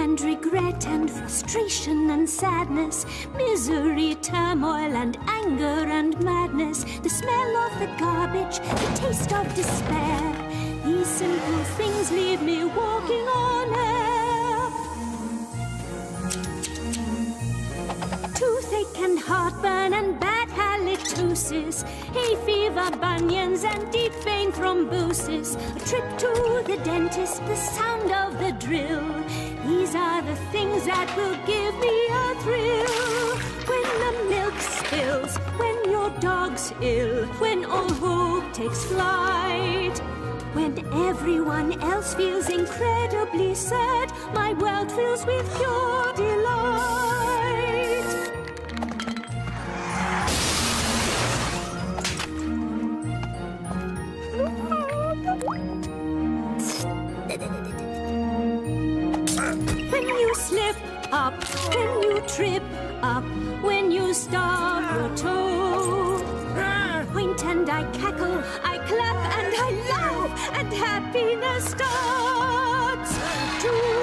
and regret and frustration and sadness, misery, turmoil and anger and madness, the smell of the garbage, the taste of despair. These simple things leave me walking on air. Toothache and heartburn and bad halitosis, hay fever, bunions and deep vein thrombosis, a trip to the dentist, the sound of the drill. These are the things that will give me a thrill. When the milk spills, when your dog's ill, when all hope takes flight, when everyone else feels incredibly sad, my world fills with pure delight. When you slip up, when you trip up, when you stub your toe, point and I cackle, I clap and I laugh, and happiness starts to